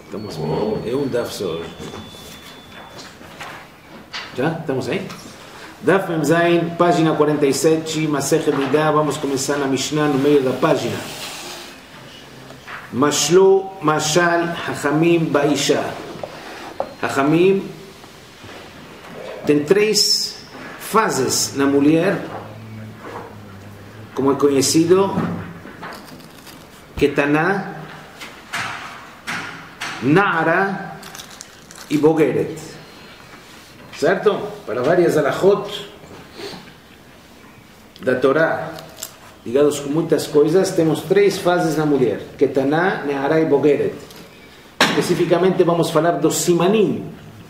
É um daf só. Já? Estamos aí? Daf Mem Zayin, página 47, Masechet Nida. Vamos começar na Mishnah no meio da página. Mashlo Mashal Hachamim Baisha. Hachamim tem 3 fases na mulher, como é conhecido, Ketaná, Na'ara e Bogeret. Certo? Para várias alahot da Torá, ligados com muitas coisas, temos 3 fases na mulher: Ketaná, Na'ara e Bogeret. Especificamente vamos falar dos simanim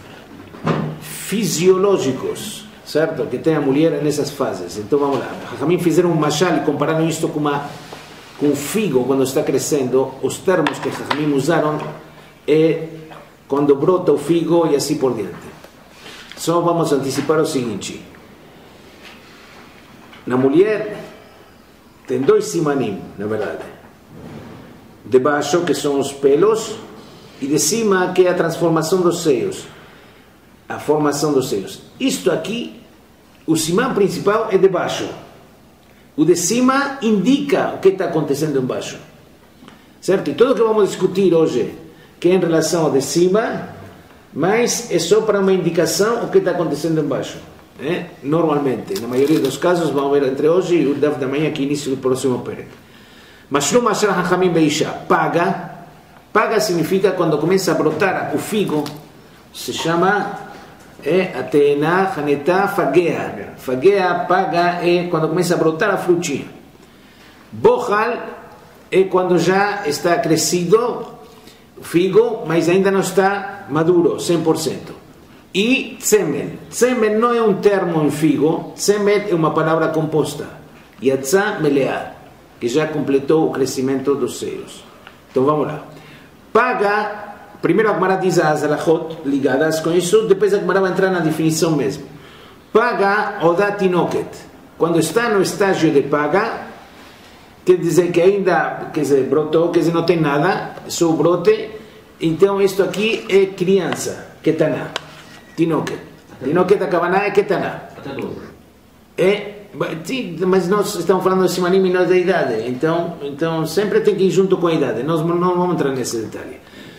fisiológicos, certo? Que tem a mulher nessas fases. Então vamos lá. Hachamim fizeram um mashal e compararam isto com o figo quando está crescendo. Os termos que Hachamim usaram é quando brota o figo e assim por diante. Só vamos antecipar o seguinte: na mulher tem 2 simanim, na verdade. De baixo, que são os pelos, e de cima, que é a transformação dos seios, a formação dos seios. Isto aqui, o simã principal é de baixo. O de cima indica o que está acontecendo embaixo, certo? E tudo o que vamos discutir hoje, que é em relação ao de cima, mas é só para uma indicação o que está acontecendo embaixo. Normalmente, na maioria dos casos, vamos ver entre hoje e o daf da manhã, que é início do próximo perek. Mashlo Mashal Hachamim Beisha. Paga significa quando começa a brotar o figo, se chama Atená, Hanetá, Fagea. Fagea, paga, é quando começa a brotar a frutinha. Bohal é quando já está crescido o figo, mas ainda não está maduro, 100%. E Tzemel. Tzemel não é um termo em figo, Tzemel é uma palavra composta. Yatzá Meleá, que já completou o crescimento dos seios. Então vamos lá. Paga, primeiro a Gemara diz as alahot ligadas com isso, depois a Gemara vai entrar na definição mesmo. Paga Odá Tinoket. Quando está no estágio de paga, quer dizer que ainda, quer dizer, brotou, quer dizer, não tem nada, só o brote. Então isto aqui é criança, Ketaná, Tinoket. Tinoket Akavaná é Ketaná. Sim, mas nós estamos falando de simanim e não da idade, então sempre tem que ir junto com a idade. Nós não vamos entrar nesse detalhe.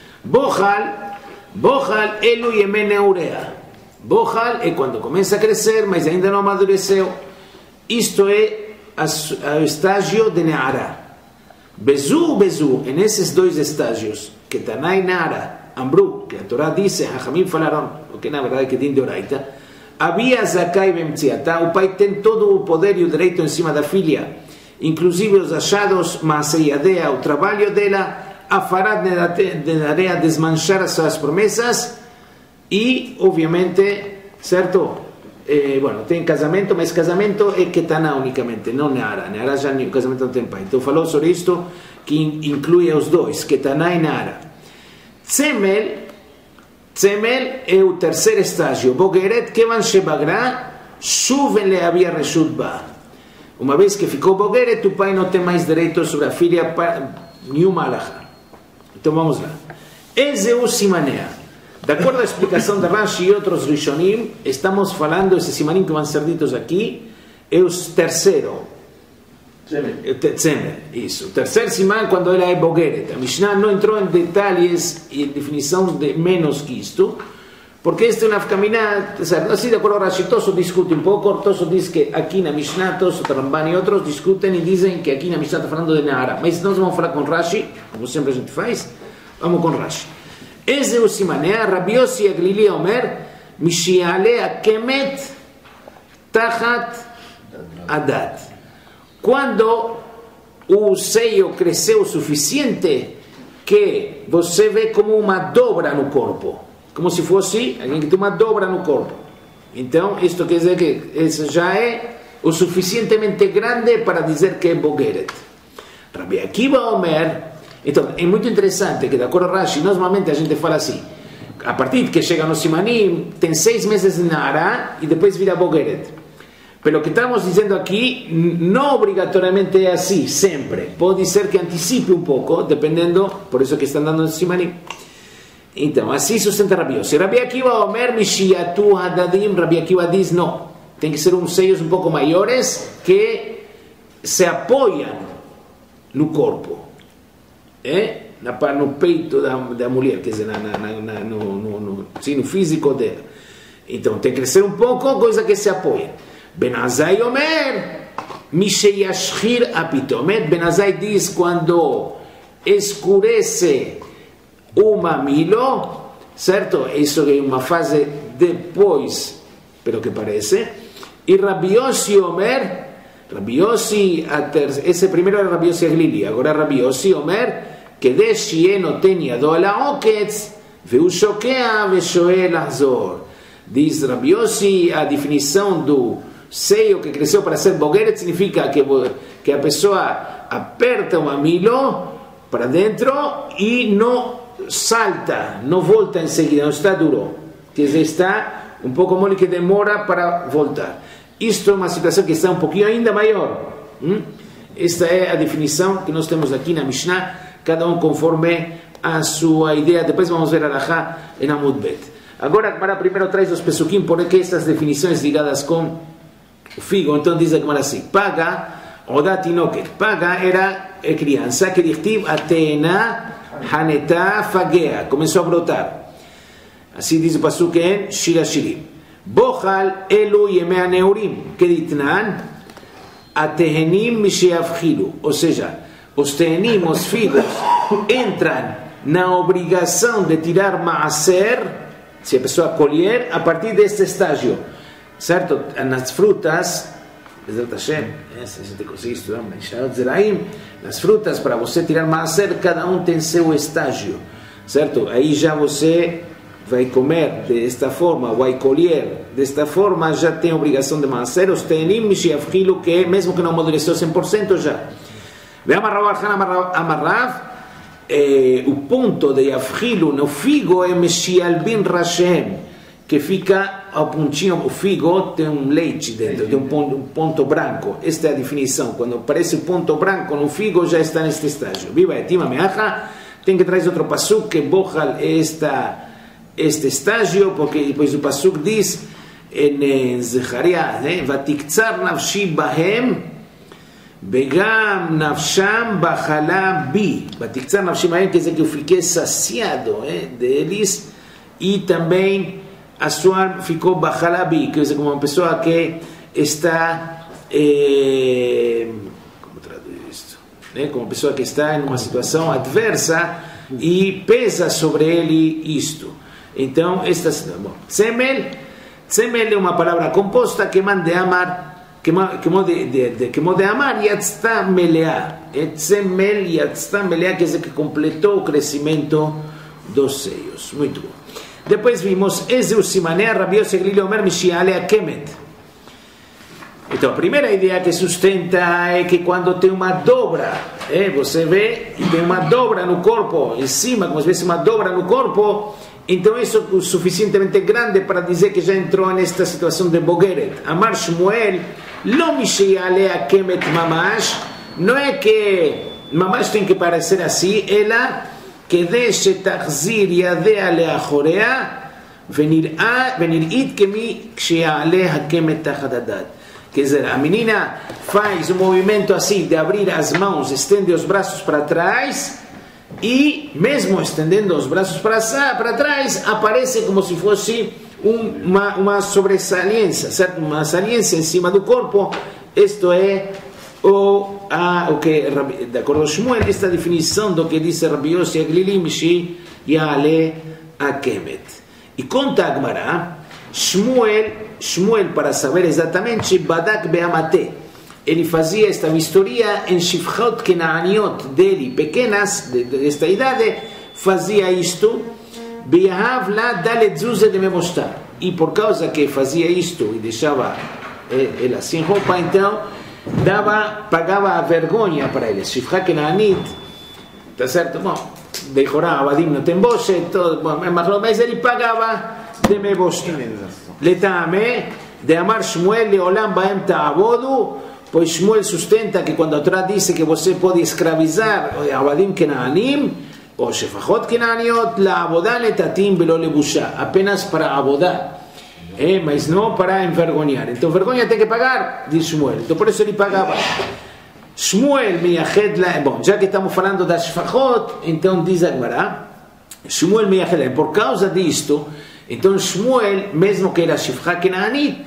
Bohal elu yemeneurea. Bohal é quando começa a crescer, mas ainda não amadureceu. Isto é o estágio de Neara. Bezu, nesses 2 estágios, Ketaná e Neara, Ambru, que a Torá disse, Hachamim falaram, o que na verdade é que tem de Oraita, havia Zakai Bemtziatá, o pai tem todo o poder e o direito em cima da filha, inclusive os achados, Maaseiadea, o trabalho dela, Afarad Nedarea, desmanchar as suas promessas, e, obviamente, certo? Tem casamento, mas casamento é Ketaná unicamente, não Neara. Neara já o casamento não tem pai. Então falou sobre isto, que inclui os 2, Ketaná e Neara. Tzemel é o terceiro estágio. Bogeret kevan shebagra shuven leavia reshut ba. Uma vez que ficou Bogeret, o pai não tem mais direito sobre a filha para nenhuma alahá. Então vamos lá. Eze o simanea. De acordo à explicação da Rashi e outros Rishonim, estamos falando, esses simanim que vão ser ditos aqui, é o terceiro. Tzemel, isso. O terceiro simã quando ela é Bogeret. A Mishnah não entrou em detalhes e definição de menos que isto, porque esta é uma caminhada, assim de acordo a Rashi, Tosso discute um pouco, Tosso diz que aqui na Mishnah, Tosso, Ramban e outros discutem e dizem que aqui na Mishnah está falando de Neara. Mas nós vamos falar com Rashi, como sempre a gente faz, vamos com Rashi. Eze o simanea, Rabbi Yossi Aglili Omer, Mishialea Kemet Tachat Adat. Quando o seio cresceu o suficiente que você vê como uma dobra no corpo, como se fosse alguém que tem uma dobra no corpo. Então, isto quer dizer que isso já é o suficientemente grande para dizer que é Bogeret. Rabbi Akiva Omer. Então, é muito interessante que, de acordo a Rashi, normalmente a gente fala assim, a partir de que chega no simanim, tem 6 meses de Neara e depois vira Bogeret. Pelo que estamos dizendo aqui, não obrigatoriamente é assim, sempre. Pode ser que antecipe um pouco, dependendo, por isso que estão dando no simanim. Então, assim sustenta Rabi Yossi. Rabi Akiva Omer Mishiatu Hadadim. Rabi Akiva diz, não. Tem que ser uns seios um pouco maiores que se apoiam no corpo. No peito da mulher, quer dizer, no físico dela. Então, tem que crescer um pouco, coisa que se apoia. Ben Azai Omer Misheyashchir Apitomet. Ben Azai diz, quando escurece o mamilo, certo? Isso é uma fase depois, pelo que parece. E Rabi Yossi Omer, Rabi Yossi, esse primeiro era Rabi Yossi Aglili, agora Rabi Yossi Omer, כדי שיהיה נותן ידו על העוקץ, והוא שוקע ושואל לחזור. Diz Rabi Yossi, a definição do seio que cresceu para ser bogueret significa que a pessoa aperta o mamilo para dentro e não salta, não volta em seguida, não está duro. Quer dizer, está um pouco mole que demora para voltar. Isto é uma situação que está um pouquinho ainda maior. Esta é a definição que nós temos aqui na Mishnah, cada um conforme a sua ideia. Depois vamos ver a Alahá em Amud Bet. Agora, para primeiro traz os pesukim, porque estas definições ligadas com o figo. Então diz a Gemara assim: paga, odat inoket. Paga era criança que dictiv atena hanetá fagea. Começou a brotar. Assim diz o pasuk em Shir Hashirim. Bochal elu yemei neurim. Que ditnan atehenim misheavchilu. Ou seja, os tehenim, os figos, entram na obrigação de tirar maaser, se a pessoa colher, a partir deste estágio, certo? Nas frutas, se a gente conseguir estudar, nas frutas, para você tirar maaser, cada um tem seu estágio, certo? Aí já você vai comer desta forma, vai colher desta forma, já tem a obrigação de maaser. Os tenim, mishiavchilu, que mesmo que não amadureceu 100% já. O ponto de Yavchilu no figo é Meshialbin Rashem, que fica ao pontinho. O figo tem um leite dentro, tem um ponto branco. Esta é a definição. Quando aparece o ponto branco no figo, já está neste estágio. Viva Etima Meacha, tem que trazer outro pasuk que Bochal é este estágio, porque depois o pasuk diz em Zechariah, Vatiktzar nafshi bahem Begam nafsham bachala bi. Batiktzar nafshim bahem quer dizer que eu fiquei saciado deles, e também a sua alma ficou bachala bi, quer dizer, como uma pessoa que está como traduzir isto? Como uma pessoa que está em uma situação adversa e pesa sobre ele isto. Então, Tzemel é uma palavra composta que manda amar, כמו דאמר יצתה מלאה, Tzemel יצתה מלאה, quer dizer que completou o crescimento dos seios. Muito bom. Depois vimos Ezeu Simané, Rabi Yossi Aglili Omer Mishiale Akemet. Então a primeira ideia que sustenta é que quando tem uma dobra, você vê e tem uma dobra no corpo, em cima, como se fosse uma dobra no corpo, então isso é suficientemente grande para dizer que já entrou nesta situação de Bogeret. Amar Shmuel, Lo Mishiale Akemet Mamash, não é que Mamash tem que parecer assim, ela que deixe Tachzir Yadea Leachorea, Venir'it Kemi Ksheale Hakemet Tachadadat. Quer dizer, a menina faz um movimento assim de abrir as mãos, estende os braços para trás, e mesmo estendendo os braços para trás, aparece como se fosse uma sobressalência, certo? Uma saliência em cima do corpo. Isto é o que, de acordo com Shmuel, esta definição do que disse Rabi Yossi Aglili Mishi Yale Akemet. E conta a Gemara, Shmuel, para saber exatamente, Badak Beamate, ele fazia esta vistoria em Shifchot Kenaaniot dele, pequenas, desta idade, fazia isto, Beahav la dalet zuze de memostar. E por causa que fazia isto e deixava ela sem roupa, então pagava a vergonha para eles. Shifchot Kenaanit, está certo? Bom, Bechorá, Abadim não tem boche, mas ele pagava de memostar. Letame, de amar Shmuel leolam baem ta'avodu, pois Shmuel sustenta que quando a Torá diz que você pode escravizar Abadim Kenaanim, o shefachot kenaniot la abodá letatim velo lebusha, apenas para abodá, mas não para envergonhar. Então vergonha tem que pagar, diz Shmuel. Então por isso ele pagava. Shmuel miyached la, bom, já que estamos falando das shefachot, então diz a Gemara, Shmuel miyached la, por causa disto, então Shmuel, mesmo que era shefcha kenanit,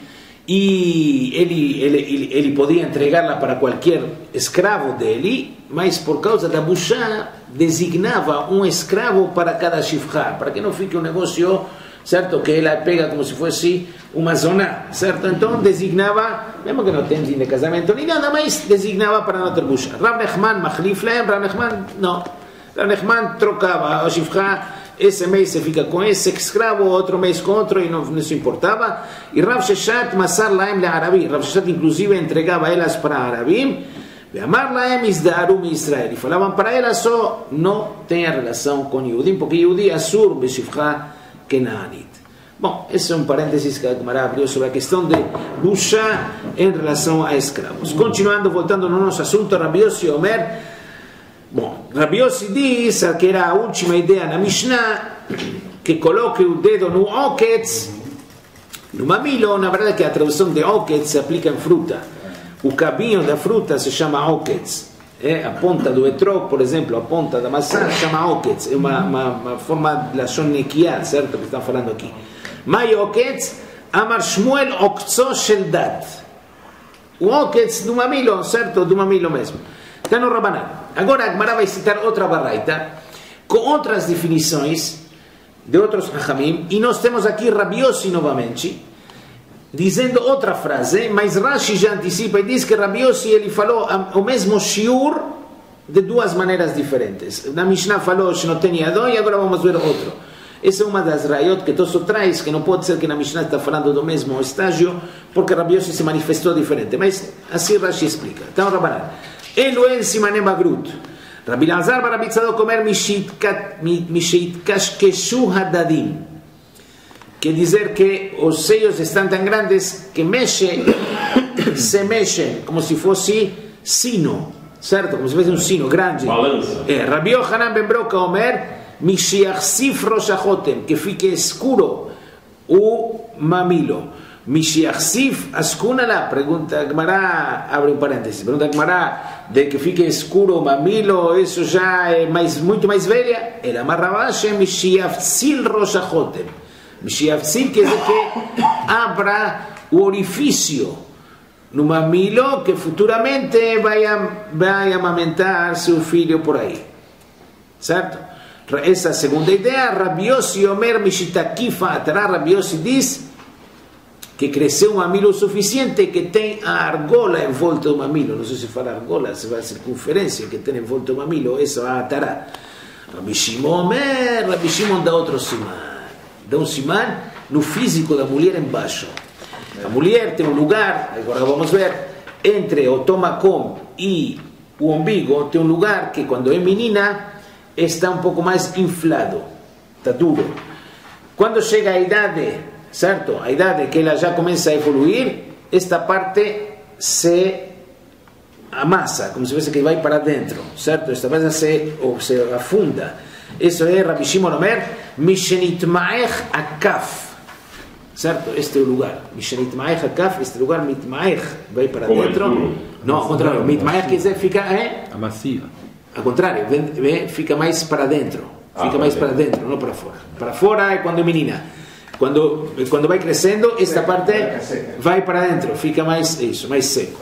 e ele podia entregá-la para qualquer escravo dele, mas por causa da bushá designava um escravo para cada shifra, para que não fique um negócio, certo, que ela pega como se fosse uma zona, certo? Então designava, mesmo que não tenha de casamento nem nada, mas designava para não ter bushá. Rav Nechman machlif lehem, Rav Nechman não, Rav Nechman trocava a shifra. Esse mês você fica com esse escravo, outro mês com outro, e não se importava. E Rav Sheshat masar laem le'arabi. Rav Sheshat inclusive entregava elas para arabim. Ve'amar laem izdaru mi Israel. E falavam para elas só, não tenha relação com Yehudim, porque Yehudi asur beshifcha kenanit. Bom, esse é um parênteses que a Gemara abriu sobre a questão de busha em relação a escravos. Continuando, voltando no nosso assunto, Rabbi Yossi Omer. Bom, Rabbi Yossi diz que era a última ideia na Mishnah, que coloque o dedo no oketz, no mamilo. Na verdade que a tradução de oketz se aplica em fruta. O cabinho da fruta se chama oketz. A ponta do etrog, por exemplo, a ponta da maçã se chama oketz. É uma forma de lashon nekiah, certo? Que estão falando aqui. Mai oketz, amar Shmuel oktzo shel dat. O oketz do mamilo, certo? Do mamilo mesmo. Está no Rabanan. Agora a Gemara vai citar outra baraita com outras definições de outros Hachamim, e nós temos aqui Rabbi Yossi novamente dizendo outra frase, mas Rashi já antecipa e diz que Rabbi Yossi ele falou o mesmo shiur de duas maneiras diferentes. Na Mishnah falou Shnoteni Adon, e agora vamos ver outro. Essa é uma das raiot que Tosso traz, que não pode ser que na Mishnah está falando do mesmo estágio, porque Rabbi Yossi se manifestou diferente, mas assim Rashi explica. Então Rabanan, Eloel Simanem Bagrut. Rabbi Lazar bar Rabbi Tzadok Omer Mishitkashkeshu Hadadim. Quer dizer que os seios estão tão grandes que se mexem como se fosse sino, certo? Como se fosse um sino grande. Rabbi Yochanan ben Broca Omer Mishiachsif Rosh Hachotem, que fique escuro o mamilo. Mishiachsif Askunala, pregunta Gemara, abre um parênteses, pergunta Gemara, de que fique escuro o mamilo, isso já é muito mais velha. Ela marrabashe Mishiachsil Rosh Hachotem. Mishiachsil quer dizer que abra o orifício no mamilo, que futuramente vai amamentar seu filho por aí, certo? Essa é a segunda ideia. Rabbi Yossi Omer Mishitakifa Atará. Rabbi Yossi diz que cresceu um mamilo suficiente, que tem a argola em volta do mamilo. Não sei se fala argola, se vai a circunferência que tem em volta do mamilo, essa é a Atará. Rabbi Shimon Omer, Rabbi Shimon dá outro siman. Dá um siman no físico da mulher embaixo. A mulher tem um lugar, agora vamos ver, entre o tomacom e o umbigo, tem um lugar que quando é menina está um pouco mais inflado, está duro. Quando chega a idade, certo? A idade que ela já começa a evoluir, esta parte se amassa, como se fosse que vai para dentro, certo? Esta parte se afunda. Isso é Rabbi Shimon Omer, Mishenitmaech Akaf, certo? Este é o lugar. Mishenitmaech Akaf, este lugar, Mitmaech, vai para dentro. Não, ao contrário, Mitmaech quer dizer fica amacia. Ao contrário, fica mais para dentro. Fica mais para dentro, não para fora. Para fora é quando é menina. Quando vai crescendo, esta parte vai para dentro, fica mais isso, mais seco.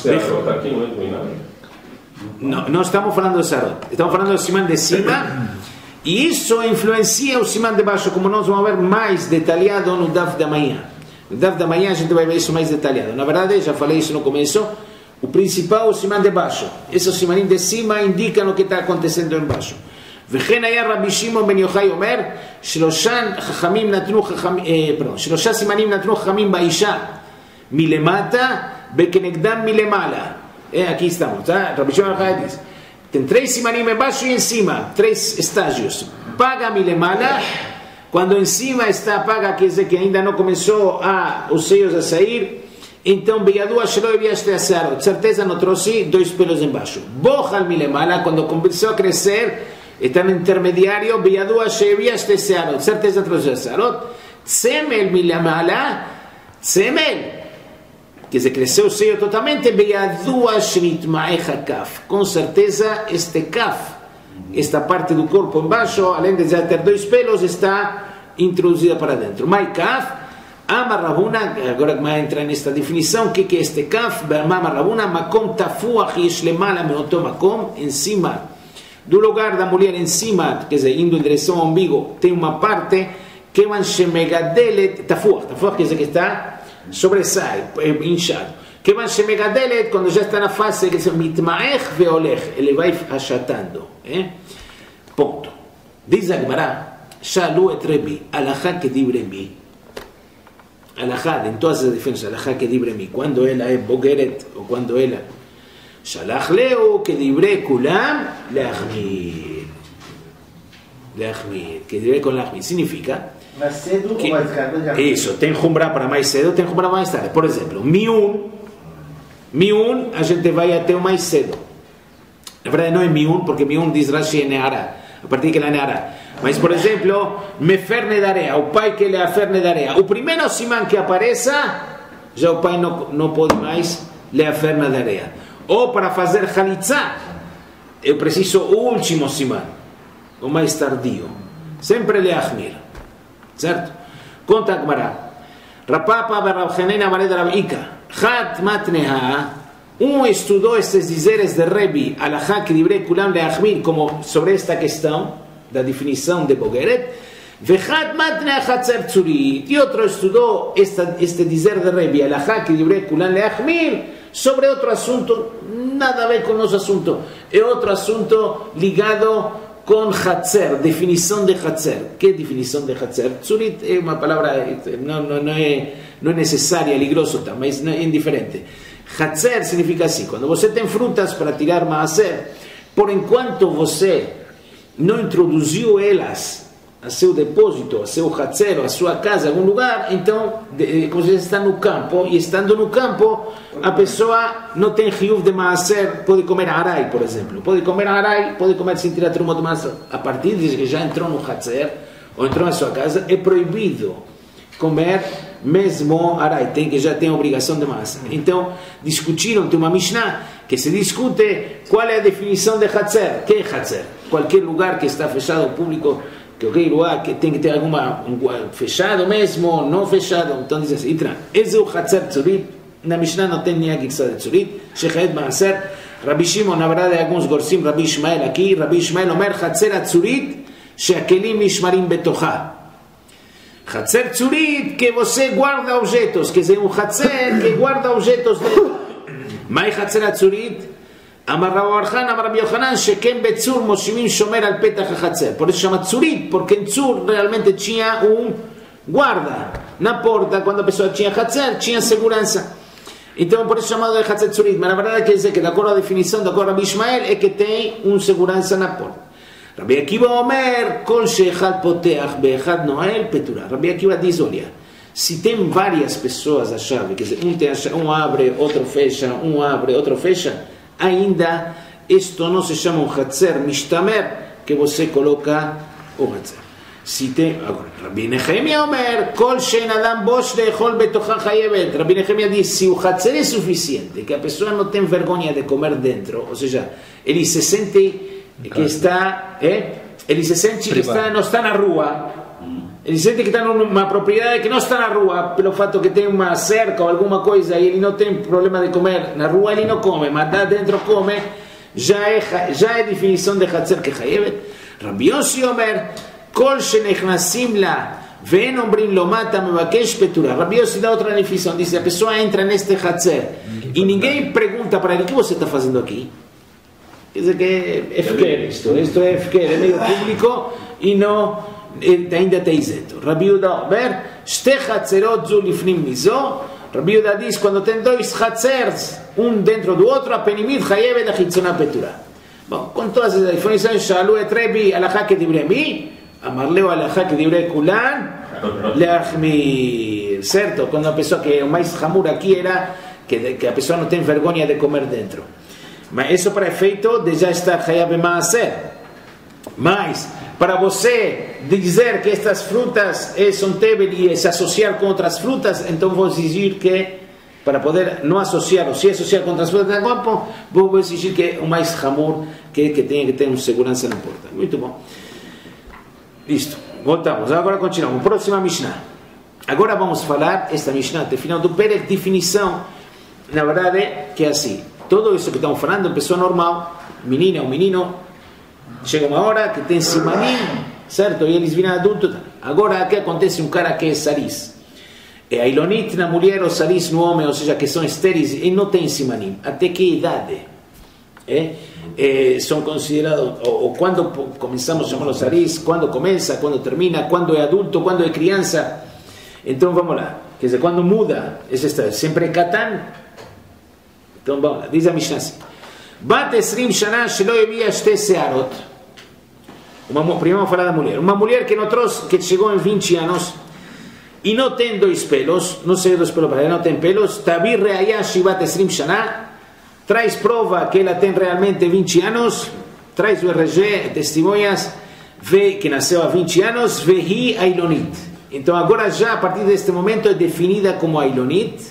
Não estamos falando do sarot, estamos falando do siman de cima, e isso influencia o siman de baixo, como nós vamos ver mais detalhado no Daf da manhã. No Daf da manhã a gente vai ver isso mais detalhado. Na verdade, já falei isso no começo, o principal é o siman de baixo. Esses simanim de cima indicam o que está acontecendo embaixo. וכן היה רבי שמעון בן יוחאי אומר שלושה סימנים נתנו חכמים באישה מלמטה וכנגדם מלמעלה. Aqui estamos, tá? Rabbi Shimon ben Yochai diz, tem 3 simanim embaixo e em cima, 3 estágios. Paga milemala, quando em cima está paga, quer dizer que ainda não começou os seios a sair, então beyadu ashelo eviaste asarot, certeza não trouxe 2 pelos embaixo. Bochal milemala, quando começou a crescer, está no intermediário, Beyadua Shevia Shte Searot, certeza trouxe Searot, Tzemel Milamala, Tzemel, que se cresceu o seio totalmente, Beyadua Shnitmaecha Kaf, com certeza este Kaf, esta parte do corpo embaixo, além de já ter 2 pelos, está introduzida para dentro. Mai Kaf, Amar Rabuna, agora que vai entrar nesta definição, o que é este Kaf? Amar Rabuna, Makom Tafuach Yeshlemala Meoto Makom, em cima do lugar da mulher, em cima, quer dizer, indo em direção ao umbigo, tem uma parte que man Shemegadelet, Tafuach quer dizer que está sobressai, inchado. Que man Shemegadelet, quando já está na fase, que se Mitmaech Veolech, ele vai achatando. Ponto. Diz a Gemara, Shalu et Rebi, Alachá que dibremi. Alajá, en todas las defensas, alajá que dibre mi, cuando ella es bogeret o cuando ella shalach leo que dibre kulam leachmir, que dibre con leachmir significa que eso, tem jumbra para mais cedo, tem jumbra mais tarde. Por exemplo, miun a gente vai até o mais cedo. Na verdade não é miun, porque miun diz Rashi é neara, a partir que ela é neara. Mas, por exemplo, Meferne Darea, o pai que ele aferne Darea. O primeiro simã que apareça, já o pai não pode mais le aferna Darea. Ou para fazer Halitzá, eu preciso o último simã, o mais tardio. Sempre le achmir. Certo? Conta a Gemara. Rapapa Barabchanena Mareda Rabika. Hat Matneha. Estudou estes dizeres de Rebi, Alajá que dibre kulam le achmir, como sobre esta questão da definição de Bogeret, Vechat matne achatzer tzurit, e outro estudou este dizer de Rebi, Alajá que dibre kulan leachmir, sobre outro assunto, nada a ver com o nosso assunto, é outro assunto ligado com Hatzer, definição de Hatzer. Que definição de Hatzer? Tzurit é uma palavra, não é necessária, é grosso, mas é indiferente. Hatzer significa assim, quando você tem frutas para tirar maaser, por enquanto você não introduziu elas a seu depósito, a seu hatzer, a sua casa, a algum lugar, então, como você está no campo, e estando no campo, a pessoa não tem riuv de maaser, pode comer arai, por exemplo. Pode comer arai, pode comer sem tirar truma de maaser. A partir de que já entrou no hatzer, ou entrou na sua casa, é proibido comer mesmo arai, já tem a obrigação de maaser. Então, discutiram, tem uma Mishnah, que se discute qual é a definição de hatzer. Que é hatzer? Qualquer lugar que está fechado ao público, que lugar que tem que ter alguma fechado mesmo, não fechado. Então diz assim, esse é o hatzer tzurit. Na Mishnah não tem nem a gitza de tzurit. Shechet maaser. Rabbi Shimon, na verdade, alguns gorsim, Rabbi Ishmael aqui. Rabbi Ishmael omer hatzer tzurit, sheakelim mishmarim betocha. Hatzer tzurit, que você guarda objetos, que é um hatzer que guarda objetos dentro. Mai hatzer tzurit. Amar Rabarjan, Amar Rabbi Yohanan, Shekem Betzur Moshimim Shomer al Petach HaChatzer. Por eso se llama Tzurit, porque en Tzur realmente tinha guarda na porta. Quando a pessoa tinha Hatzer, tinha segurança. Então, por isso chamado de Hatzer Tzurit. Mas na verdade quer dizer que, de acordo à definição, de acordo a Rabbi Ishmael, é que tem segurança na porta. Rabbi Akiva Omer, Kol Sheechad Poteach Beechad Noel Petura. Rabbi Akiva diz, olha, se tem várias pessoas a chave, quer dizer, um abre, outro fecha, abre, outro fecha, ainda isto não se chama hatzer mishtamer, que você coloca o hatzer. Se tem, agora, Rabbi Nehemia Omer, kol shein adam bosh leechol betocha chayevet. Rabbi Nehemia diz, se o hatzer é suficiente, que a pessoa não tem vergonha de comer dentro, ou seja, ele se sente que está, ele se sente que não está na rua, ele sente que está numa propriedade que não está na rua, pelo fato que tem uma cerca ou alguma coisa e ele não tem problema de comer na rua, ele não come, mas lá dentro come, já é definição de hatzer que chayevet. Rabbi Yossi Omer, kol shenechnasim la ve'en omrim lo mata mevakesh petura. Rabbi Yossi dá outra definição, diz, a pessoa entra neste hatzer e ninguém pergunta para ele, o que você está fazendo aqui? Quer dizer que é efker isto é efker, é meio público e não ainda está isento. Rabbi Yehuda Omer, shte hatzerot zu lifnim mizo. Rabbi Yehuda diz, quando tem 2 hatzers, dentro do outro, a penimit chayevet a chitzona petura. Bom, com todas as definições, shalu et Rebi alachá que dibre mi, amarleu alachá que dibre kulan, leachmir. Certo? Quando a pessoa, que o mais hamur aqui era que a pessoa não tem vergonha de comer dentro. Mas isso para efeito de já estar chayav maaser. Mas, para você dizer que estas frutas são tevel e se associar com outras frutas, então vou exigir que, para poder não associar ou se associar com outras frutas do campo, vou exigir que o mais hamur, que tenha que ter uma segurança na porta. Muito bom. Listo. Voltamos. Agora continuamos. Próxima Mishnah. Agora vamos falar, esta Mishnah, até final do Perek, definição, na verdade, que é assim. Tudo isso que estamos falando é pessoa normal, menina ou menino, chega uma hora que tem simanim, certo? E eles viram adultos. Agora aqui acontece um cara que é saris. É a ilonit na mulher ou saris no homem, ou seja, que são estéreis e não tem simanim. Até que idade? São considerados, ou quando começamos a chamar saris, quando começa, quando termina, quando é adulto, quando é criança. Então vamos lá. Quer dizer, quando muda, sempre é katan. Então vamos lá. Diz a Mishnah assim. Bat 20 shana shelo havia shte searot. Primeiro vamos falar da mulher. Uma mulher que chegou em 20 anos e não tem 2 pelos, não sei 2 pelos para ela, não tem pelos, tabir reayah shivat 20 shana, traz prova que ela tem realmente 20 anos, traz o RG, testemunhas, vê que nasceu há 20 anos, vehi ailonit. Então agora já a partir deste momento é definida como ailonit,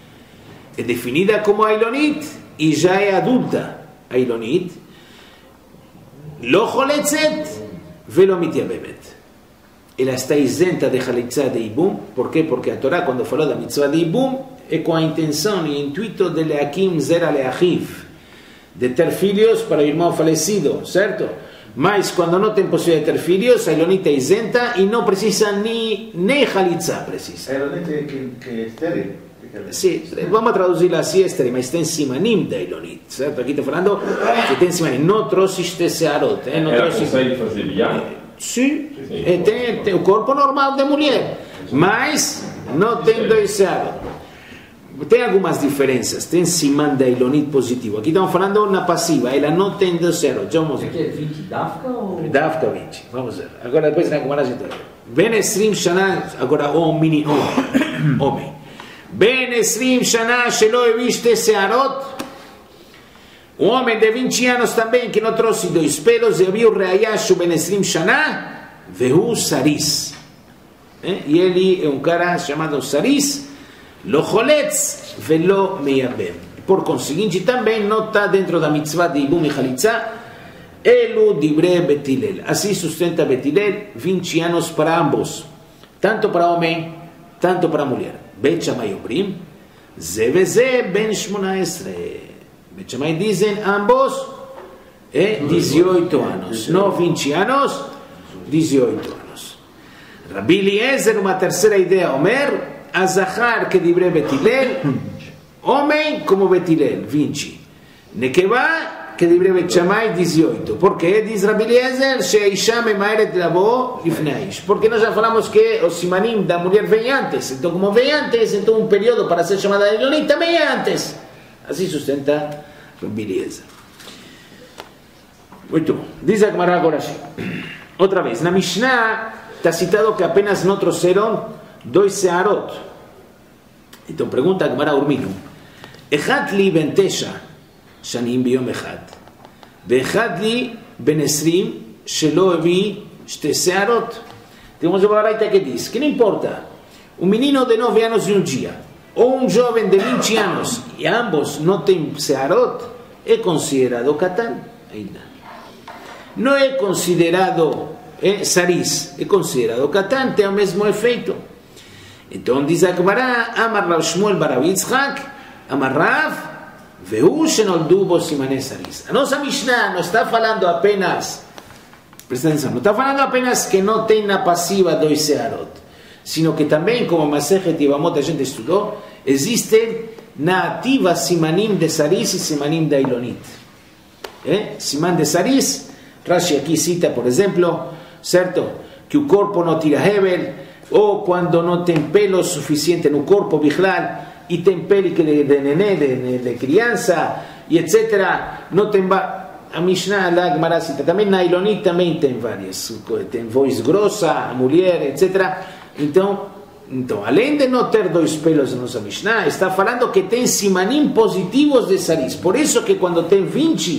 e já é adulta. Ailonit, lo choletzet velo mityabemet. Ela está isenta de chalitzá de ibum. Por quê? Porque a Torá, quando falou da mitzvah de ibum, é com a intenção e intuito de leakim zera leachiv, de ter filhos para o irmão falecido, certo? Mas quando não tem possibilidade de ter filhos, a Ailonit é isenta e não precisa nem chalitzá precisa. A Ailonit que é estéril. Sì, vamos a tradurla assim, mas tem simanim da Ilonit, certo? Aqui está falando que tem simanim, não trouxe este searot. Ela consegue fazer biá? Sim, tem o corpo normal da mulher, mas não tem 2 searot. Tem algumas diferenças, tem siman da Ilonit positivo. Aqui estamos falando na passiva, ela não tem 2 searot. Vamos ver. Aqui é 20 dafka ou? Dafka 20, vamos ver. Agora depois na comaragem toda. Ben 20 shana, agora homem. Ben 20 shana shelo eviste searot. Um homem de 20 anos também que não trouxe 2 pelos e viu reayashu ben 20 shana vehu saris. E ele é um cara chamado saris, lo choletz velo meyabem. Por conseguinte também não está dentro da mitzvah de ibum e chalitza, elu dibre betilel. Assim sustenta Betilel 20 anos para ambos, tanto para homem, tanto para mulher. בית שמאי אומרים, זה וזה בן 18. בית שמאי dizem ambos 18 anos. Não 20 anos, 18 anos. Rabi Eliezer, uma terceira ideia, Omer, azahar que dibre Betilel, homem como Betilel, 20. Nekevá, que dibre Bet Shammai, 18. Por quê? Diz Rabi Eliezer, she'isha memaeret lavo lifneish. Porque nós já falamos que o simanim da mulher vem antes. Então, como vem antes, então um período para ser chamada de Ilonit também é antes. Assim sustenta Rabi Eliezer. Muito bom. Diz a Gemara agora assim. Outra vez, na Mishnah está citado que apenas não trouxeram 2 searot. Então pergunta a Gemara Urminu. Echat li ben tesha שנים ביום אחד, ואחד לי בן 20 שלא הביא 2 שערות. Temos uma baraita que diz que não importa um menino de 9 anos e um dia ou um jovem de 20 anos e ambos não têm searot, é considerado katan ainda. Não é considerado saris, é considerado katan, tem o mesmo efeito. Então diz a Gemara, Amar Rav Shmuel bar Rav Yitzchak, Amar Rav, והוא שנולדו בו סימני סריס. A nossa Mishnah não está falando apenas, presta atenção, não está falando apenas que não tem na passiva 2 searot, sino que também, como Masechet Yevamot a gente estudou, existem na ativa simanim de saris e simanim da Ilonit. Siman de saris, Rashi aqui cita, por exemplo, certo, que o corpo não tira hevel, ou quando não tem pelo suficiente no corpo, bichlal, e tem pele de nenê, de criança, e etc. Não tem a Mishnah, a Gemara cita também, na Ilonit também tem várias, tem voz grossa, a mulher, etc. Então, além de não ter 2 pelos na nossa Mishnah, está falando que tem simanim positivos de saris. Por isso que quando tem 20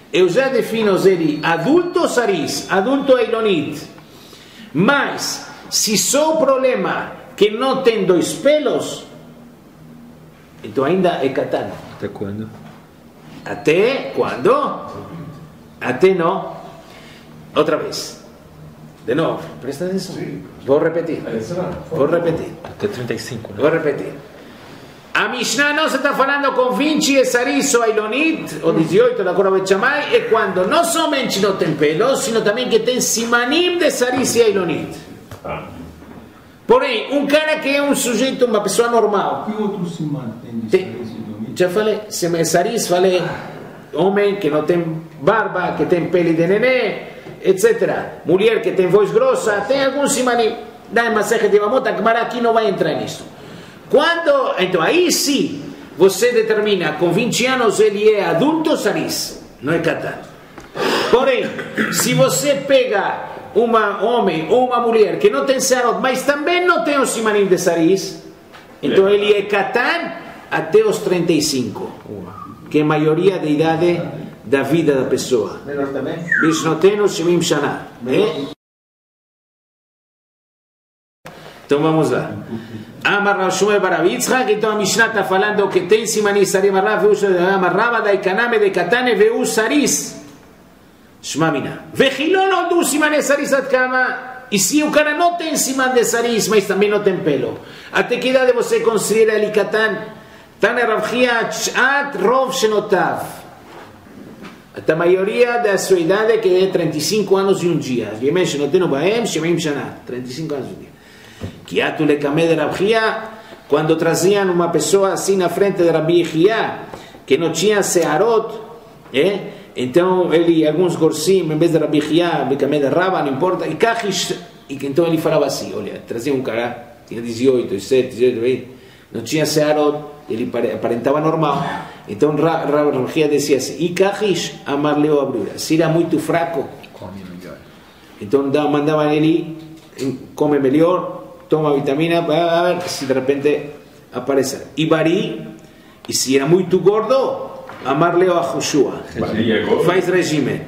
eu já defino ele adulto saris, adulto eilonit. Mas, se só o problema que não tem 2 pelos, então ainda é katan. Até quando? Até quando? Até não. Outra vez. De novo, presta atenção. Vou repetir. Vou repetir. Até 35, né? Vou repetir. A Mishnah não se está falando com 20 Saris ou Ailonit, ou 18 da Cora Bet Shammai, é quando não somente não tem pelos, sino também que tem Simanim de Saris e Ailonit. Porém, um cara que é um sujeito, uma pessoa normal. Que outro Siman tem de Saris e Ailonit? Já falei, Saris, falei, homem que não tem barba, que tem pele de nenê, etc. Mulher que tem voz grossa, tem algum Simanim. Da Masechet Yevamot, a Gemara aqui não vai entrar nisso. Quando, então aí sim, você determina, com 20 anos ele é adulto saris, não é katan. Porém, se você pega um homem ou uma mulher que não tem searot, mas também não tem o simanim de saris, então ele é katan até os 35, que é a maioria da idade da vida da pessoa. Menor também? Bishnotenu shemim shana. Então vamos lá. Amar Rav Shmuel bar Rav Yitzchak, então a Mishnah está falando que tem simanim sarim arrav, Amar Rava daikaname de katane veu saris. Shma mina. Vechilon oldu simanim saris ad kama. E se o cara não tem siman de saris, mas também não tem pelo, até que idade você considera ele katan? Tane Rav Chia at rov shenotav. Até a maioria da sua idade, que é 35 anos e um dia. Yemei shenotenu baem shemim shana. 35 anos e um dia. Que atule kameh de Rav Chia, quando traziam uma pessoa assim na frente de Rabi Chia, que não tinha searot, então ele, alguns gorsim, em vez de Rabi Chia, kameh de Rava, não importa, e kachish, então ele falava assim, olha, trazia um cara, tinha 18, 17, 18, 20, não tinha searot, ele aparentava normal, então Rabi Chia dizia assim, e kachish, amar leo abrura, se era muito fraco, Come melhor. então mandavam ele, come melhor, toma vitamina, para ver se de repente aparece. E bari, e se era muito gordo, amar-lhe a Joshua. Faz regime.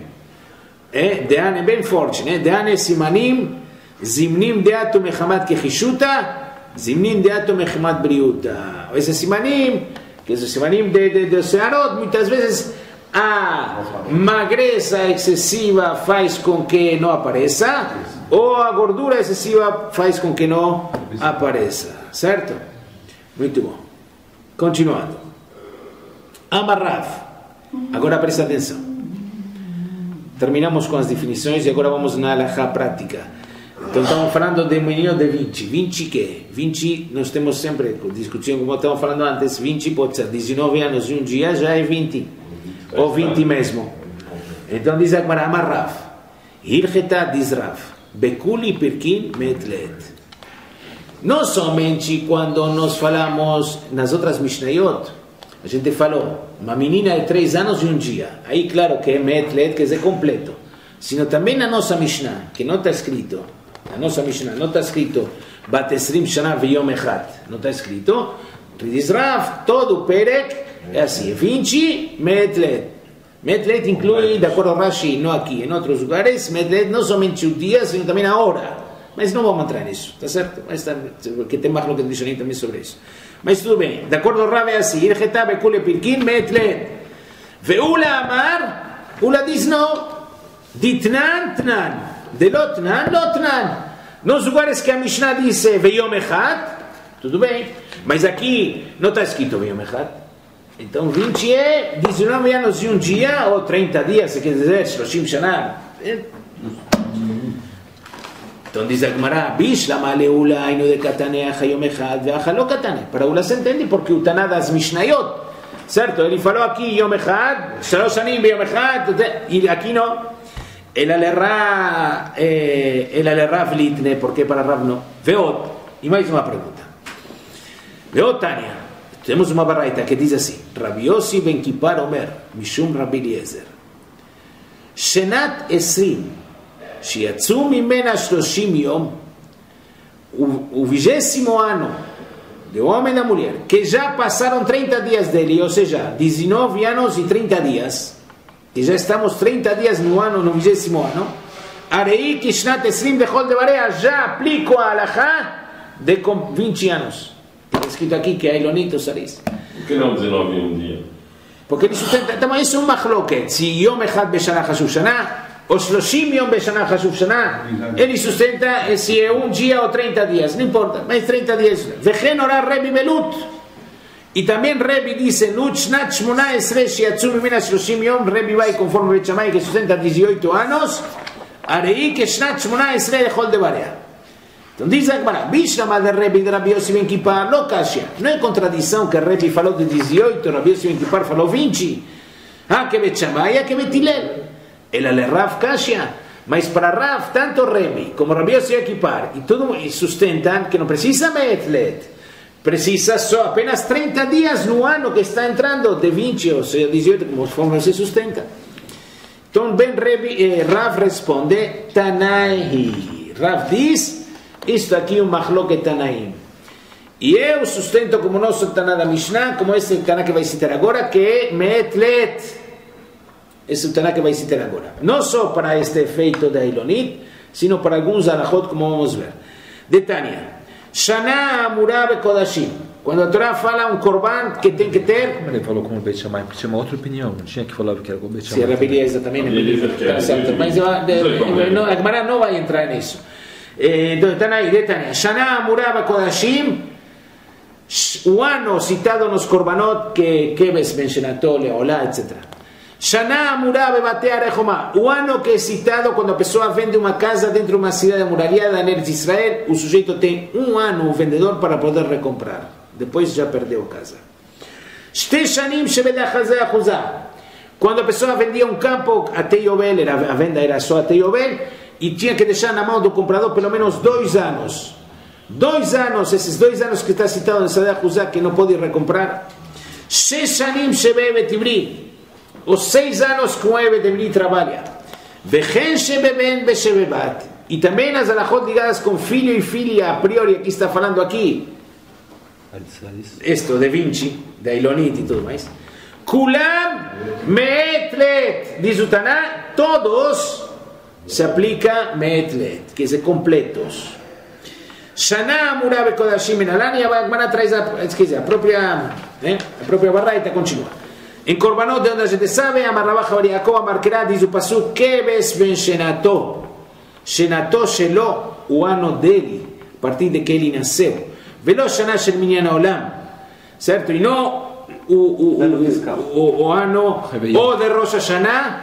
Deane bem forte, né? Deane simanim, zimnim deato mechamat kechishuta, zimnim deato mechamat briuta. Esse simanim, que é o simanim de searot, muitas vezes a magreza excessiva faz com que não apareça, ou a gordura excessiva faz com que não apareça, certo? Muito bom. Continuando. Amarrav. Agora presta atenção. Terminamos com as definições e agora vamos na halakha prática. Então estamos falando de menino de 20. 20 que? 20, nós temos sempre discussão, como estamos falando antes, 20 pode ser 19 anos e um dia, já é 20. Ou 20 mesmo. Então diz a Gemara, Amarrav. Hilcheta diz Rav. Bekuli Pirkin Metlet. Não somente quando nós falamos nas outras Mishnayot, a gente falou, uma menina de 3 anos e um dia. Aí claro que é Metlet, que é completo. Sino também na nossa Mishnah, que não está escrito, na nossa Mishnah não está escrito Bat Esrim Shana Veyom Echad. Não está escrito. Diz Rav, todo o Perek é assim, 20 Metlet. Metlet inclui, de acordo com Rashi, não aqui, em outros lugares, Metlet não somente o dia, sino também a hora. Mas não vamos entrar nisso, está certo? Mas porque tem mais que diz também sobre isso. Mas tudo bem, de acordo com Rav é assim, Ircheta Bekule Pirkin Metlet. Veula Amar, Ula diz não, Ditnan Tnan, de Lotnan, Lotnan. Nos lugares que a Mishnah diz Veyom Echad, tudo bem, mas aqui não está escrito Veyom Echad. Então 20 é 19 anos e um dia, ou 30 dias, se quer dizer, Shloshim Shana. Então diz a Gemara, Bishlama leula ainu de katane achayom echad veachalo katane. Para Ula se entende porque o Taná das Mishnayot, certo? Ele falou aqui Yom Echad, Shalosh Shanim Yom Echad, e aqui não. Ela le Rav Litne, porque para Rav não. Veot, e mais uma pergunta. Veot Tânia. Temos uma baraita que diz assim, Rabi Yossi ben Kippar Omer, Mishum Rabi Eliezer, Shenat Esrim, Shiatzu Mimena Shloshim Yom, o 20º ano do homem e da mulher, que já passaram 30 dias dele, ou seja, 19 anos e 30 dias, que já estamos 30 dias no ano, no 20º ano, Arei Kishnat Esrim Bechol Devarea, já aplico a Alahá de 20 anos. Está escrito aqui que é Ilonito Saris. Por que não 19 em um dia? Porque ele sustenta, então isso é um machloket, se Yom Echad Beshana Hashuv Shana, ou 30 Yom Beshana Hashuv Shana, ele sustenta se é um dia ou 30 dias, não importa, mas 30 dias. Vechen Orah Rebbe Belut. E também Rebbe diz, Lut Shnat Shmona Esrei Shiatzu Mimena 30 Yom, Rebbe vai conforme Bet Shammai que sustenta 18 anos, Arei que Shnat Shmona Esrei Lechol Devarea. Então diz a Gemara, Bishlama de Rebbe de Rabbi Yossi Ben Kippar, lo Kashia. Não é contradição que Rebbe falou de 18, Rabbi Yossi Ben Kippar falou 20. Que Bet Shammai, que Bet Hillel. Ela le Rav Kashia. Mas para Rav, tanto Rebbe como Rabbi Yossi Ben Kippar, e tudo sustentam que não precisa Metlet. Precisa só apenas 30 dias no ano que está entrando, de 20 ou seja 18, conforme se sustenta. Então, bem, Rav responde, Tanai. Rav diz, isto aqui é um Mahloket Tanaim. E eu sustento como nosso Taná da Mishnah, como esse Taná que vai citar agora, que é Metlet. Esse é o Taná que vai citar agora. Não só para este efeito da Ilonit, sino para alguns alachot, como vamos ver. De Tânia. Shana Amurah Bekodashim. Quando a Torá fala um korban que tem que ter. Como ele falou como Bet Shammai? Porque tinha uma outra opinião, não tinha que falar que era como Bet Shammai. Se era beleza também, mas a Gemara não vai entrar nisso. Então, Tanaí, Tânia. Shana Amurah Bekodashim. O ano citado nos korbanot que Keves Ben Shenato, Leolá, etc. Shana Amurah Bebatei Arechomá. O ano que é citado quando a pessoa vende uma casa dentro de uma cidade amuralhada em Eretz Israel, o sujeito tem um ano, o vendedor, para poder recomprar. Depois já perdeu a casa. Shte Shanim Shebedachazeh Achuzah. Quando a pessoa vendia um campo até Yovel, a venda era só até Yovel, e tinha que deixar na mão do comprador pelo menos 2 anos. 2 anos, esses 2 anos que está citado em Sadeh Achuzah, que não pode recomprar. Shesh Shanim Shebei Tibri. Os 6 anos que o Ebed Emri trabalha. Vechen Shebeben Beshebebat. E também as alachot ligadas com filho e filha, a priori, aqui está falando aqui. Isto de 20, da Ilonit e tudo mais. Kulam Meetlet. Diz o Taná, todos se aplica Meetlet, quer dizer, completos. Shana Amurah Bekodashim Enalan. E a Gemara traz a própria Baraita continua. Em Korbanot, de onde a gente sabe, Amarrabach Bariakov Amarkerá, diz o Pasuk, Keves Ben Shenato. Shenato Shelo, o ano dele, a partir de que ele nasceu. Velo Shana Shel Minyan Olam. Certo? E não o ano, ou de Rosh Hashanah,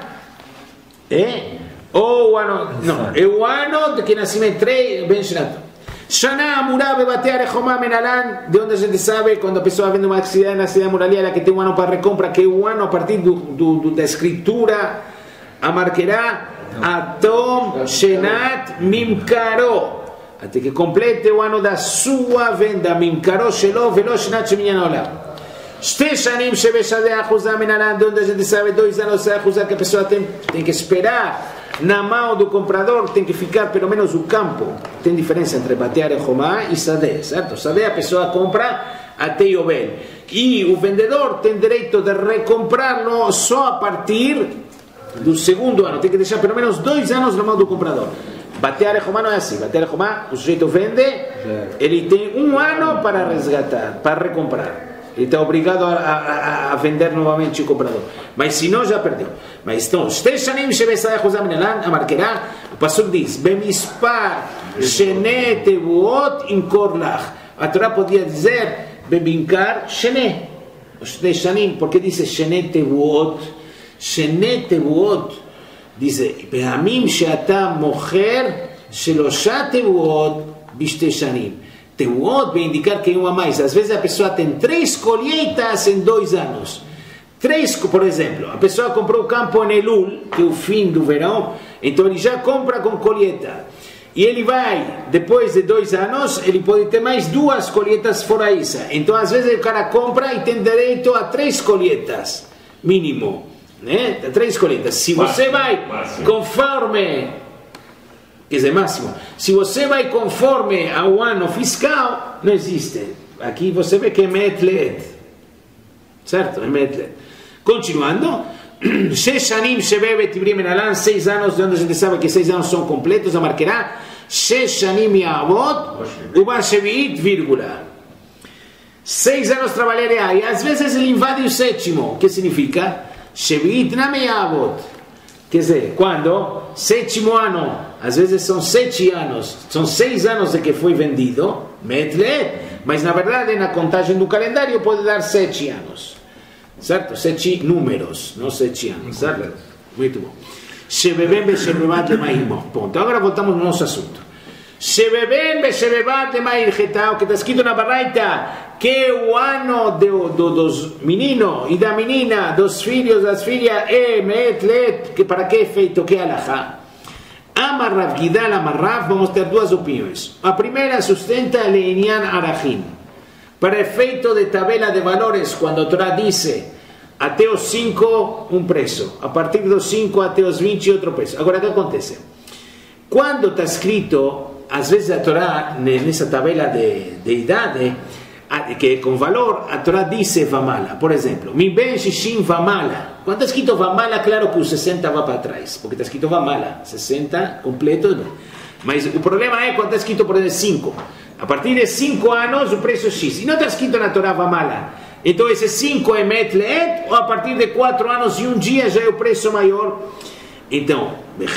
ou o ano, não, é o ano de que nascimento Ben Shenato. Shana Amurah Bebatei Arechomá Menalan, de onde a gente sabe, quando a pessoa vende uma cidade na cidade muralhada que tem um ano para recompra, que é o ano a partir da escritura, Amarkerá Atom Shenat Mimkaro, até que complete o ano da sua venda, Mimkaro Shelo Velo Shenat Sheminyan Olam. Shte Shanim Shebeshadeh Achuzah Menalan, de onde a gente sabe 2 anos de Achuzah que a pessoa tem que esperar na mão do comprador, tem que ficar pelo menos o campo. Tem diferença entre Batei Arechomá e Sadeh, certo? Sadeh a pessoa compra até Yovel, e o vendedor tem direito de recomprá-lo só a partir do 2º ano. Tem que deixar pelo menos 2 anos na mão do comprador. Batei Arechomá não é assim. Batei Arechomá, o sujeito vende, ele tem 1 ano para resgatar, para recomprar. Ele está obrigado a vender novamente o comprador. Mas se não, já perdeu. Mas então, Shte Shanim Shebeshadeh Achuzah Menalan, Amarkerá, o Pasuk diz, Bemispar Shene Tevuot Imkor Lach. A Torá podia dizer, Bebinkar Shene. Shte Shanim, porque diz Shene Tevuot? Shene Tevuot. Diz, Behamim Sheata Mocher Shelosha Tevuot Bishte Shanim. Tevuot vai indicar que é uma mais. Às vezes a pessoa tem 3 colheitas em 2 anos. 3, por exemplo, a pessoa comprou o campo em Elul, que é o fim do verão, então ele já compra com colheita. E ele vai, depois de 2 anos, ele pode ter mais 2 colheitas fora isso. Então às vezes o cara compra e tem direito a 3 colheitas, mínimo. Né? 3 colheitas. Se você vai conforme... Quer dizer, máximo. Se você vai conforme ao ano fiscal, não existe. Aqui você vê que é Metlet. Certo? É Metlet. Continuando. 6 anos, de onde a gente sabe que 6 anos são completos, a marcará 6 anim ya'avod uba shevi'it, vírgula. 6 anos trabalhará, e às vezes ele invade o sétimo, que significa shevi'it name ya'avod, quer dizer, quando sétimo ano, às vezes são 7 anos, são 6 anos de que foi vendido metlet, mas na verdade na contagem do calendário pode dar 7 anos, certo? 7 números, não 7 anos, certo? Muito bom. Shebeben beshebebat lemair. Ponto. Agora voltamos ao nosso assunto. Shebeben beshebebat lemair getá, o que está escrito na Baraita, que o ano dos meninos e da menina, dos filhos, das filhas, é metlet, que para que é feito, que é alahá? Amar Rav Gidal, Amar Rav, vamos ter duas opiniões. A primeira sustenta Leinian Arachim. Para efeito de tabela de valores, quando a Torá diz até os 5 um preço, a partir dos 5 até os 20 outro preço. Agora, o que acontece? Quando está escrito, às vezes a Torá, nessa tabela de idade, que com valor, a Torá diz Vamala. Por exemplo, Mi Ben Shishim Vamala. Quando está escrito Vamala, claro que o 60 vai para trás, porque está escrito Vamala, 60 completo. Mas o problema é quando está escrito, por exemplo, 5. A partir de 5 anos, o preço é X. E não está escrito na Torá Vamala. Então, esse 5 é Metlet, ou a partir de 4 anos e um dia já é o preço maior. Então,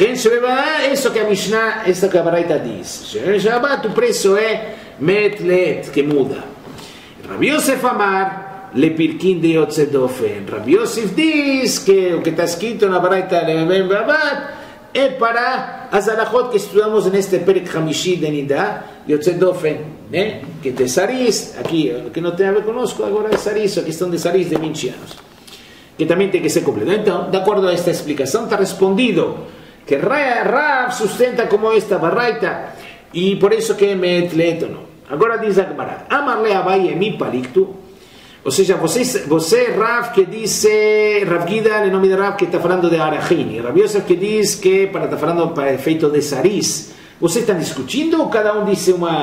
é isso que a Mishnah, essa que a Baraita diz. Shabbat, o preço é Metlet, que muda. Rabi Yosef Amar, Le Pirkin de Yotzedofen. Rabi Yosef diz que o que está escrito na Baraita de Ben Babat é para as alachot que estudamos neste Perek Hamishi de Nidá, Yotzedofen, né? Que de Saris, aqui, que não tem a ver conosco, agora é Saris, a questão de Saris de 20 anos, que também tem que ser completo. Então, de acordo a esta explicação, está respondido que Rav sustenta como esta Baraita, e por isso que é Metlet ou não. Agora diz a Gemara, Amarle Abaye mi palictu, ou seja, você Rav que diz, Rav Gida, em nome de Rav que está falando de Arachin, e Rav Yosef que diz que está falando para efeito de Saris. Vocês estão discutindo ou cada um diz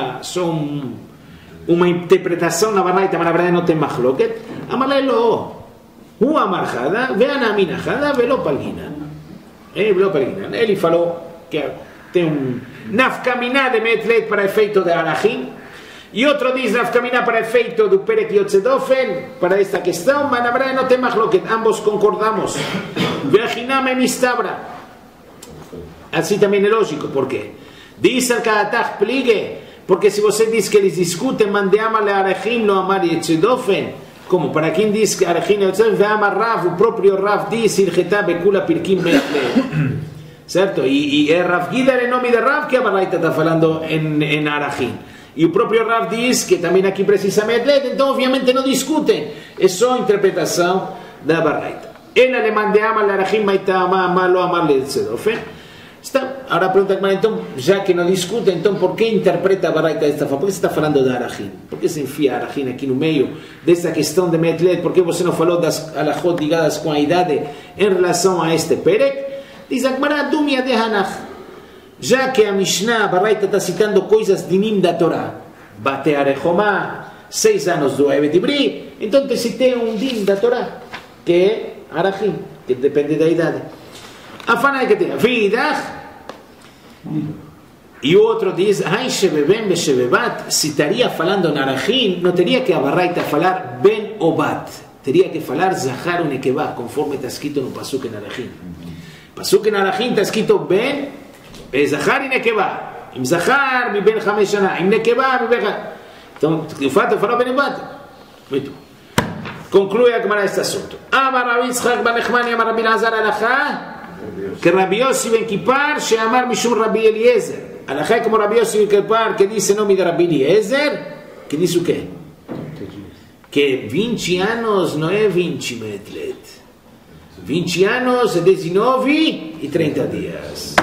uma interpretação na Baraita, mas na verdade não tem machloket? Amarle lo, o amarjada, vean a minajada, velo palgina. Ele falou que tem nafkaminá de Metlet para efeito de Arachin, e outro diz nafkaminá para efeito do Perek Yotzedofen, para esta questão, mas na verdade não tem machloket, ambos concordamos. Vejiname mistabra. Assim também é lógico, por quê? Diz al Kadatach pligue, porque se você diz que eles discutem, mandeama le Arachim lo amar Yotzedofen, como para quem diz que Arachim Yotzedofen, veama Rav, o próprio Rav diz, Ilchetá bekula pirkim Metlet. Certo? E é Rav Gida, em nome de Rav, que a Baraita está falando em Arachim. E o próprio Rav diz que também aqui precisa Metlet, então obviamente não discutem, é só interpretação da Baraita. Ela le mandeama le Arachim maitama lo amar le Yotzedofen. Ahora pergunta, então, já que não discute, então por que interpreta a Baraita desta forma? Por que você está falando de Arachim? Por que se enfia Arachim aqui no meio dessa questão de Metlet? Por que você não falou das alachot ligadas com a idade em relação a este Perek? Diz a Gemara, Dumia de Hanach. Já que a Mishnah, a Baraita está citando coisas de Nim da Torá, Bate Arechomá, 6 anos do Evet Ibri, então te citei um Dim da Torá, que é Arachim, que depende da idade. A fana é que tem Vidach, e o outro diz, Ai Shebeben Beshebebat, se estaria falando em Arachim, não teria que a Baraita falar Ben ou Bat, teria que falar Zahar ou Nekevá, conforme está escrito no Pasuk em Arachim. Pasuk em Arachim está escrito Ben, Zahar e Nekevá. Im Zahar, mi Ben 5 Shana, im Nekevá, mi Ben 5. Então, o fato falou Ben ou Bat. Muito bom. Conclui a Gemara este assunto. Amar Rabi Yitzchak ben Nechmani, Amar Rabi Elazar alachá, que Rabi Yossi ben Kippar, Sheamar Mishum Rabi Eliezer. Alachá como Rabi Yossi ben Kippar, que diz em nome de Rabi Eliezer, que diz o quê? Que 20 anos não é 20 Metlet. 20 anos é 19 e 30 dias.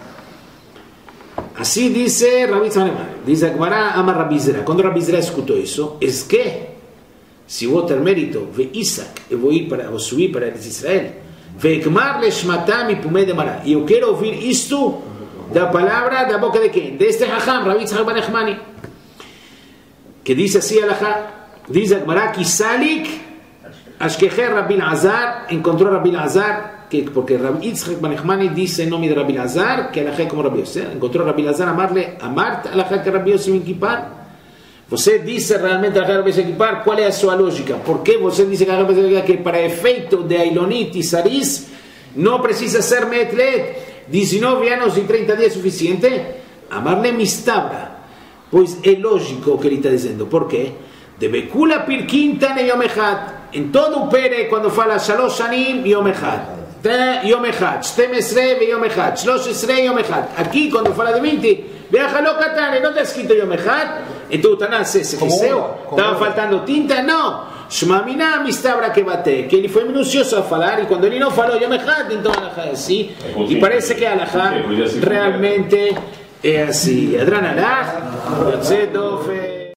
Assim diz Rabi Yitzchak. Diz a Gemara, Amar Rabi Zera. Quando Rabi Zera escutou isso, es que se vou ter mérito, ve Isaac, eu vou subir para Israel, ve Ekmar leshmatam ipumei de Mará. E eu quero ouvir isto da palavra da boca de quem? Deste Hacham, Rabi Yitzchak ben Nechmani, que diz assim, diz a Gemara, Kisalik Ashkeher Rabbi Azar, encontró a Rabbi Azar, porque Rabbi Yitzchak Ben Nachmani dice en nombre de Rabbi Azar, que alajá como Rabbi Yosef. Encontró a Rabbi Azar amarle, amarte alajá que Rabbi Yosef en Kippar. Você dice realmente alajá Rabbi Yosef en Kippar, ¿cuál es su lógica? ¿Por qué você dice que para efecto de Ailonit y Saris no precisa ser Metlet? 19 años y 30 días suficiente? Amarle mistabra. Pues es lógico que él está diciendo. ¿Por qué? De Bekula Pirkintan e Yom Echad. En todo un pere cuando fala Shalosh Shanim Yom Echad. Yom Echad. Shtem Esrei ve Yom Echad. Shlosh Esrei Yom Echad. Aquí cuando fala de 20, Veajalo Katane, no te ha escrito Yom Echad. En tu Tanás se giseo. Estaba faltando tinta. No. Shmamina mistabra que bate. Que él fue minucioso a falar y cuando él no faló Yom Echad, entonces alajá así. Y parece que alajá realmente es así. Adran alaj. Yotze dofe.